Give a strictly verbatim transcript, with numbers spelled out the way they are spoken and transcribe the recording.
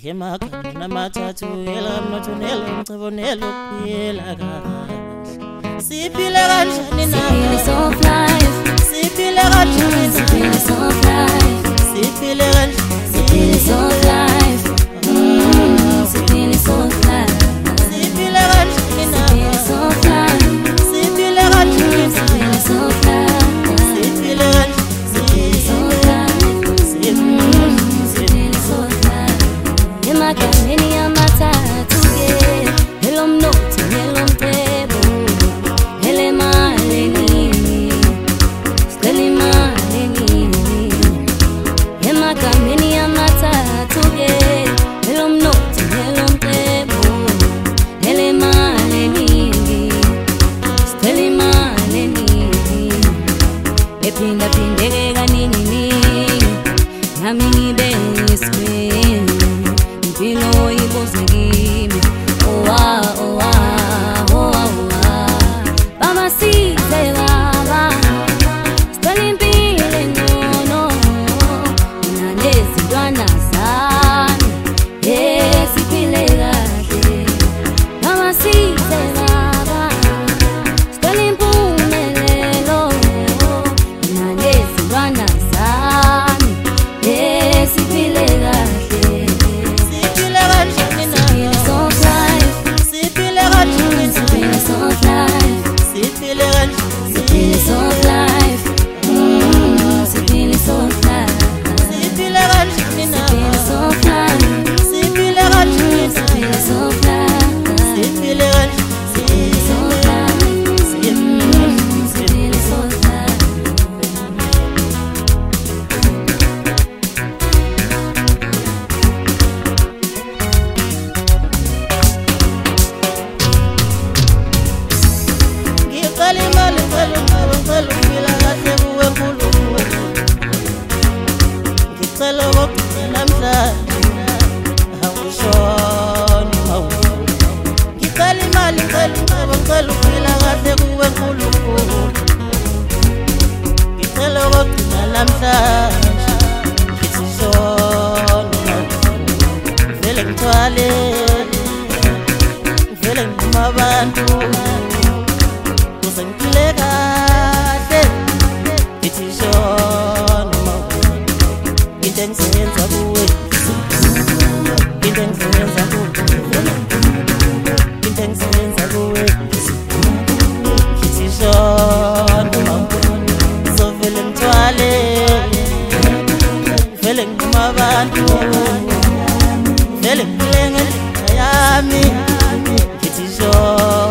Ngemaga namathathu elamnotho nelomcebo nelokuphila kahle. Siphile kanjani na? Siphile soft life. Siphile kanjani? Siphile soft life. Siphile kanjani? Siphile soft life. Siphile soft life. Siphile kanjani na? Siphile soft life. Siphile kanjani? Siphile soft life. Siphile kanjani? Siphile soft life. Siphile soft life. Emagameni amathathu ke elomnotho nelomcebo elemaleni sicela imaleni emagameni amathathu ke elomnotho nelomcebo elemaleni sicela imaleni ephinda phindeke kaningi nami ngibe yisikhwele impilo ibuze kimi owa owa owa owa baba size baba sicela impilo engcono mina nezintwana zami siphile kahle baba size baba sicela impumelelo mina nezintwana zami siphile kahle. Siphile kanjani na? Siphile soft life. Siphile kanjani? Siphile soft life. Siphile kanjani? Siphile soft life. Mm, siphile soft life. Siphile kanjani na? Siphile soft life. Siphile kanjani? Siphile soft life. Siphile kanjani? Siphile soft life. Mm, siphile soft life. Ngicela imali ngicela umcebo ngicela ukuphila kahle kuwe Nkulunkulu. Ngicela ukugcina namhlanje awushoni mawukhula. Ngicela imali ngicela umcebo ngicela ukuphila kahle kuwe Nkulunkulu. Ngicela ukugcina namhlanje ngithi shoni mawukhula. Vele ngithwale vele ngima abantu kuze ngiphile kahle ngithi shoni mawukhula. Into engisebenza kuwe into engisebenza kuwe into engisebenza kuwe ngithi shoni mawukhula. Sovele ngithwale vele ngima abantu vele ngiphile ngendlela yami ngithi shoni